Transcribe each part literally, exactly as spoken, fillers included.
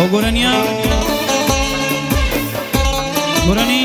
گۆرەنیا گۆرەنی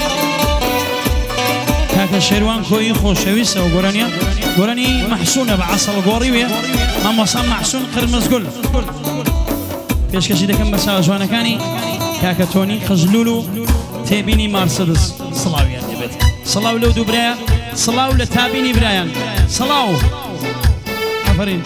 کاکە شێروان کۆیی خۆشەویستەوە گۆرەنیا گۆرەنی مەحسوونە بە عەسڵ گۆڕی وێ مامۆستا مەحسوون قرمزگول پێشکەشی دەکەم بە ساژوانەکانی کاکە تۆنی خەزلول و تێبینی مارسدس سڵاویان دەبێت سڵاو لەو دوو برایە سڵاو لە تابینی برایان سڵاو ئەفەرین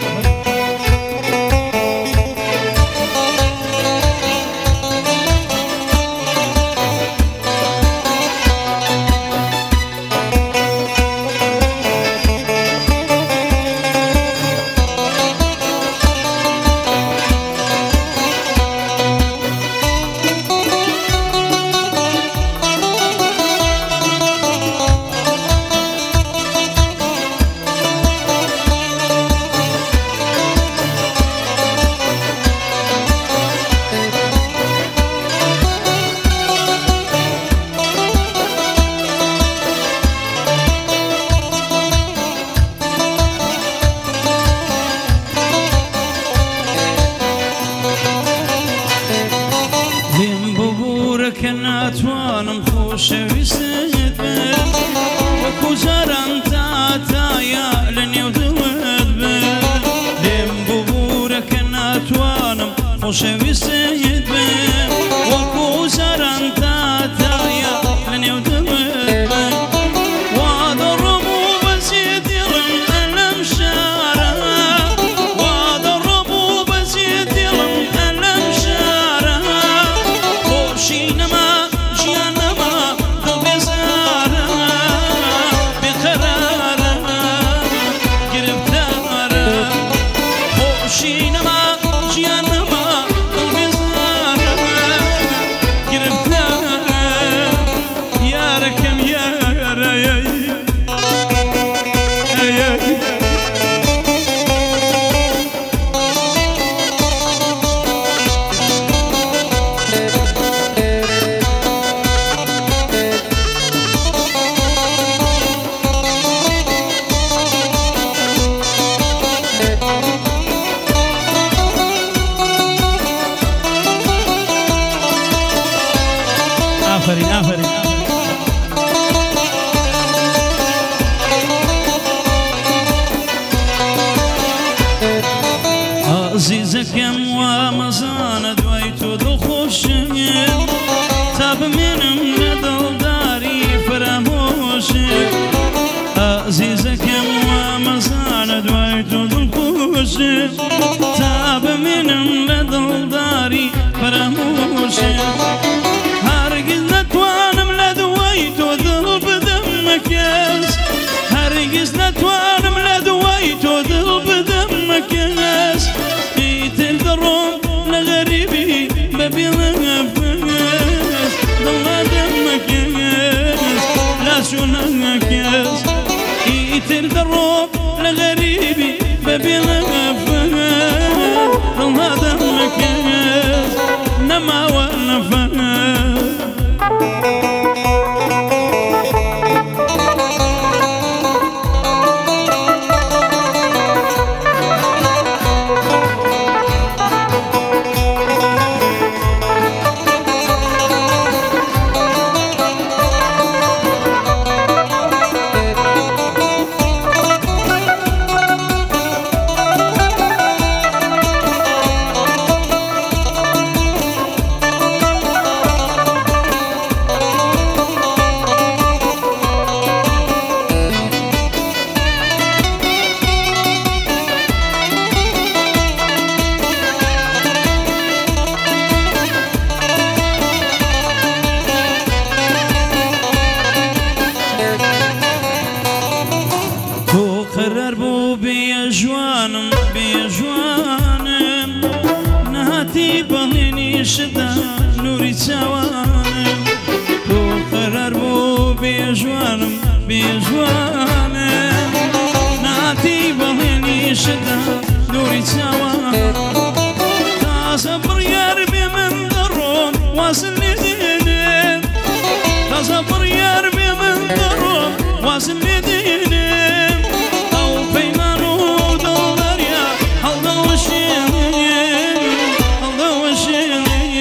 ناتوانم خۆشەویستت بم وەکو جاران تاتایە لە نێو دڵت بم لێم ببوورە کە ناتوانم خۆشەویستت بم وەکو جاران تاتایە لە نێو دڵت بم وا دەڕۆبوو بەجێ دڵم ئەلەم شارە وا دەڕۆبوو بەجێ دڵم ئەلەم شارە خۆشی نەما آفرین آفرین عزیزەکەم وا مەزانە دوای تۆ دڵخۆشم تا بمێنم لە دڵداری فرامۆشم عزیزەکەم وا مەزانە دوای تۆ دڵخۆشم تا بمێنم لە دڵداری فرامۆشم هەرگیز نەتوانم لە دوای تۆ دڵ بدەم مەکەس هەرگیز نەتوانم لە دوای تۆ دڵ بدەم مەکەس ئیتر دەڕۆم لە غەریبی بەبێ نەفەس دڵ نادەم مەکەس لاسوو نەکەس ئیتر دەڕۆم لە غەریبی بەبێ نەفەس دڵ نادەم مەکەس نەماوە نەفەس قرار بوو بێژوانم بێژوانم نهاتی بەڵێنی شدا نوری چاوانم تۆ قرار بوو بێژوانم بێژوانم نهاتی بەڵێنی شدا نوری چاوانم تازە بڕیار بێ من دەڕۆم وازم لێ دێنێم تازە بڕیار بێ من دەڕۆم وازم لێ دێنێم پەیمان و دڵدەریا هەڵدەوەشێنێ هەڵدەوەشێنێ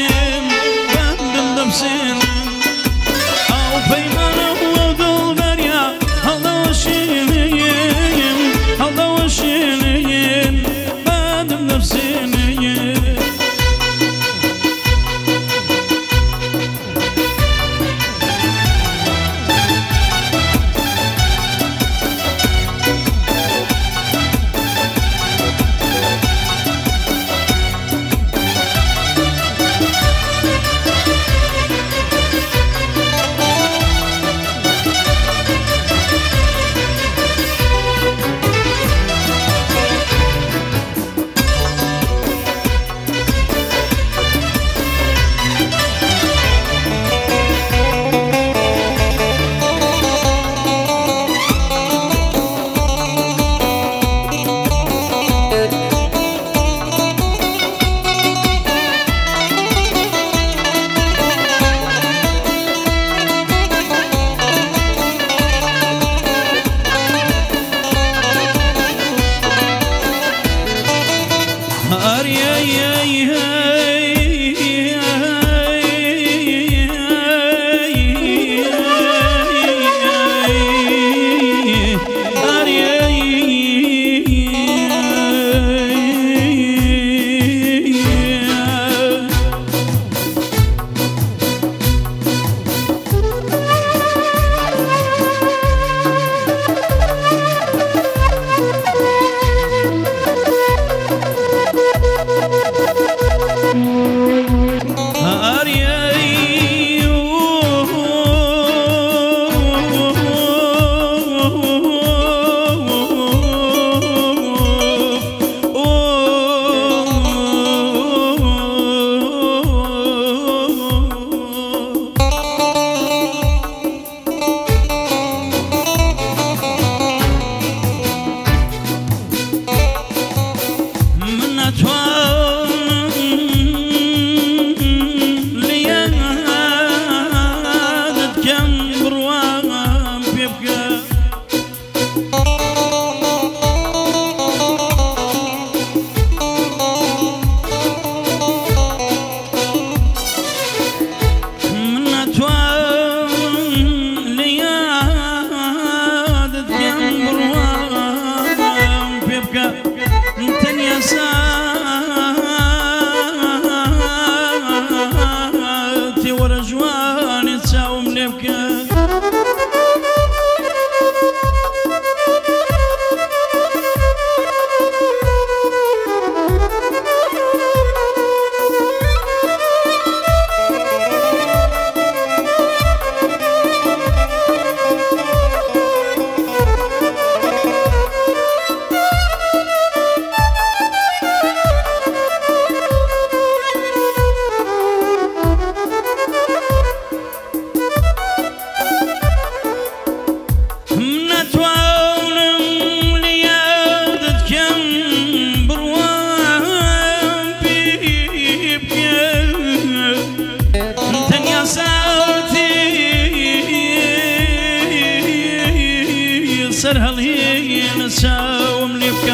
سر هەڵهێ نەچاوم لێ بکە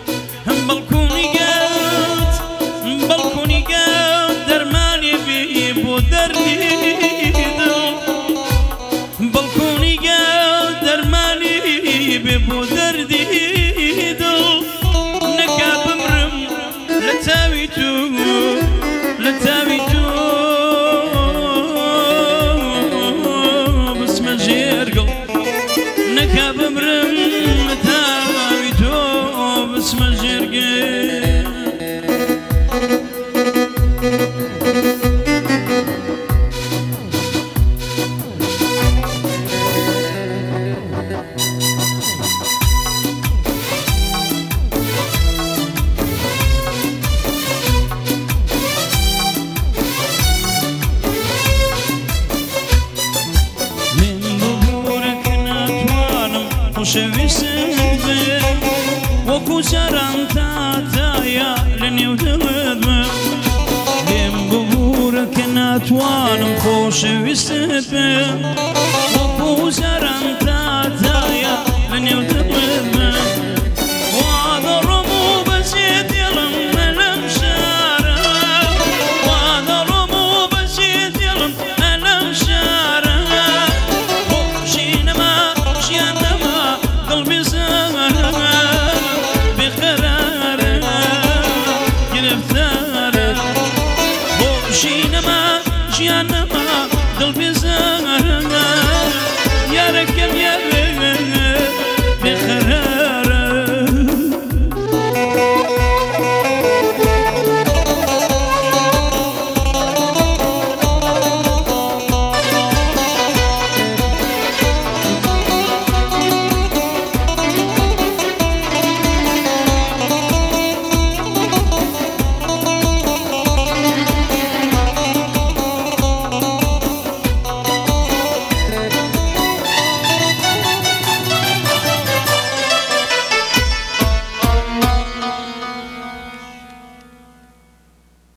بەڵکوونی گەوت بەڵکوونی گەوت دەرمانی بێ بۆ دەردی دڵ بەڵکوونی گەوت دەرمانی بێ بۆ دەردی دڵ نەکا بمرم لە تاوی تو لە تاوی تو بسمە ژێرگڵ نەکا بمرم لە تاوی تۆ بسمە ژێرگێ خۆشەویستم بێ وەکو جاران تاتایە لە نێو دڵتمە لێم ببوورە کە ناتوانم خۆشەویستت بێ وەکو جاران تاتایە لە نێو دڵتمە وا دەڕۆم و بەجێ دێڵم مە لەم شارە وا دەڕۆم و بەجێ دێڵم مە لەم شارە بۆ ژینەما ژیانەما قلبي زهرة بقرارة گرفتارة بۆ ژینەما ژیانەما